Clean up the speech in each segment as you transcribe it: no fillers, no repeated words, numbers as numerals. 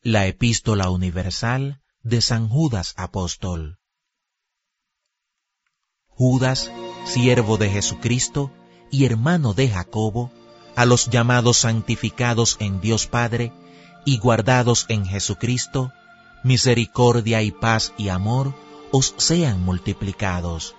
La Epístola Universal de San Judas Apóstol. Judas, siervo de Jesucristo y hermano de Jacobo, a los llamados santificados en Dios Padre y guardados en Jesucristo, misericordia y paz y amor os sean multiplicados.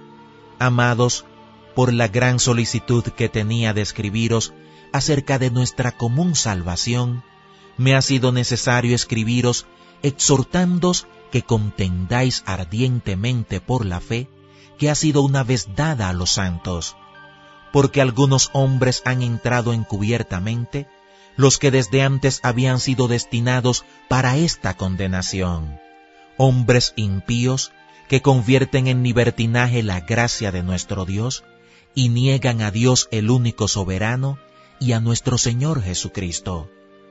Amados, por la gran solicitud que tenía de escribiros acerca de nuestra común salvación, me ha sido necesario escribiros exhortándoos que contendáis ardientemente por la fe que ha sido una vez dada a los santos, porque algunos hombres han entrado encubiertamente, los que desde antes habían sido destinados para esta condenación, hombres impíos que convierten en libertinaje la gracia de nuestro Dios y niegan a Dios el único soberano y a nuestro Señor Jesucristo.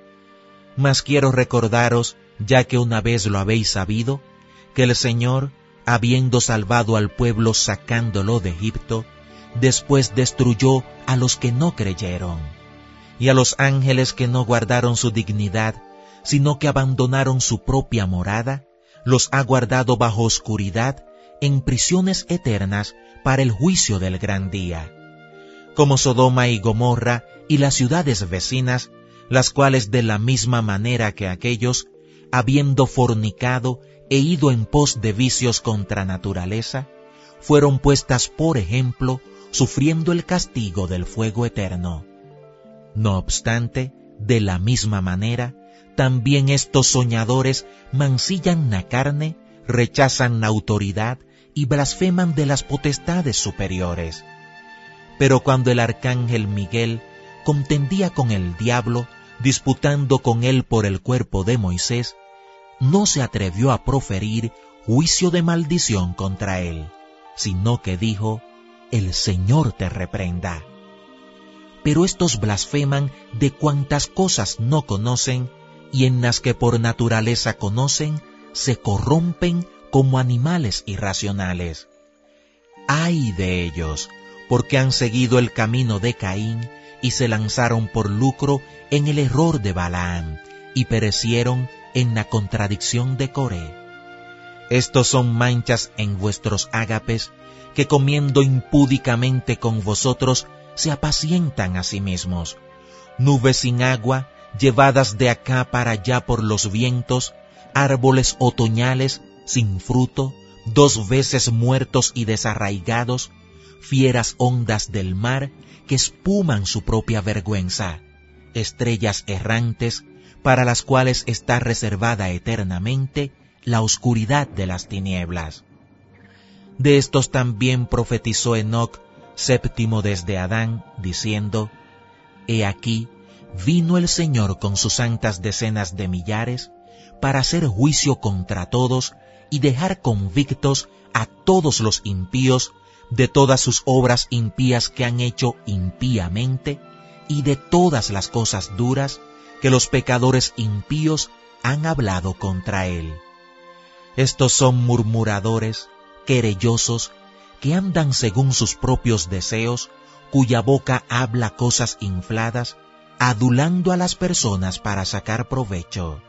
Mas quiero recordaros, ya que una vez lo habéis sabido, que el Señor, habiendo salvado al pueblo sacándolo de Egipto, después destruyó a los que no creyeron, y a los ángeles que no guardaron su dignidad, sino que abandonaron su propia morada, los ha guardado bajo oscuridad en prisiones eternas para el juicio del gran día. Como Sodoma y Gomorra y las ciudades vecinas, las cuales de la misma manera que aquellos, habiendo fornicado e ido en pos de vicios contra naturaleza, fueron puestas por ejemplo, sufriendo el castigo del fuego eterno. No obstante, de la misma manera, también estos soñadores mancillan la carne, rechazan la autoridad y blasfeman de las potestades superiores. Pero cuando el arcángel Miguel contendía con el diablo, disputando con él por el cuerpo de Moisés, no se atrevió a proferir juicio de maldición contra él, sino que dijo: el Señor te reprenda. Pero estos blasfeman de cuantas cosas no conocen, y en las que por naturaleza conocen, se corrompen como animales irracionales. ¡Ay de ellos! Porque han seguido el camino de Caín, y se lanzaron por lucro en el error de Balaam, y perecieron en la contradicción de Coré. Estos son manchas en vuestros ágapes, que comiendo impúdicamente con vosotros, se apacientan a sí mismos. Nubes sin agua, llevadas de acá para allá por los vientos, árboles otoñales sin fruto, 2 veces muertos y desarraigados, fieras ondas del mar que espuman su propia vergüenza, estrellas errantes para las cuales está reservada eternamente la oscuridad de las tinieblas. De estos también profetizó Enoc, séptimo desde Adán, diciendo: He aquí, vino el Señor con sus santas decenas de millares, para hacer juicio contra todos y dejar convictos a todos los impíos de todas sus obras impías que han hecho impíamente, y de todas las cosas duras que los pecadores impíos han hablado contra él. Estos son murmuradores, querellosos, que andan según sus propios deseos, cuya boca habla cosas infladas, adulando a las personas para sacar provecho.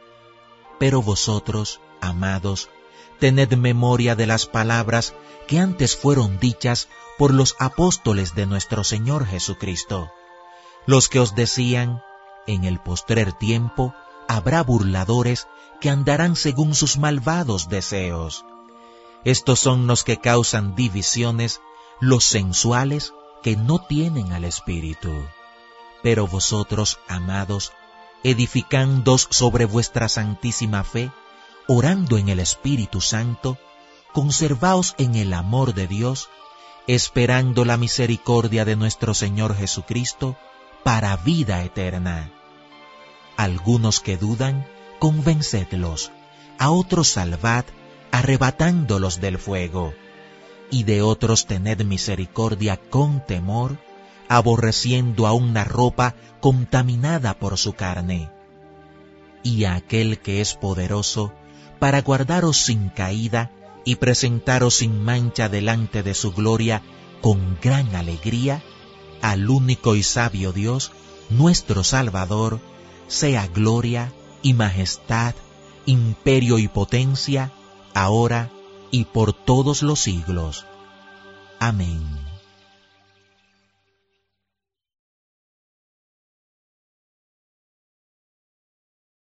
Pero vosotros, amados, tened memoria de las palabras que antes fueron dichas por los apóstoles de nuestro Señor Jesucristo, los que os decían: en el postrer tiempo habrá burladores que andarán según sus malvados deseos. Estos son los que causan divisiones, los sensuales que no tienen al Espíritu. Pero vosotros, amados, edificándoos sobre vuestra santísima fe, orando en el Espíritu Santo, conservaos en el amor de Dios, esperando la misericordia de nuestro Señor Jesucristo para vida eterna. Algunos que dudan, convencedlos; a otros salvad, arrebatándolos del fuego; y de otros tened misericordia con temor, aborreciendo aún la ropa contaminada por su carne. Y a aquel que es poderoso para guardaros sin caída y presentaros sin mancha delante de su gloria con gran alegría, al único y sabio Dios, nuestro Salvador, sea gloria, y majestad, imperio y potencia, ahora y por todos los siglos. Amén.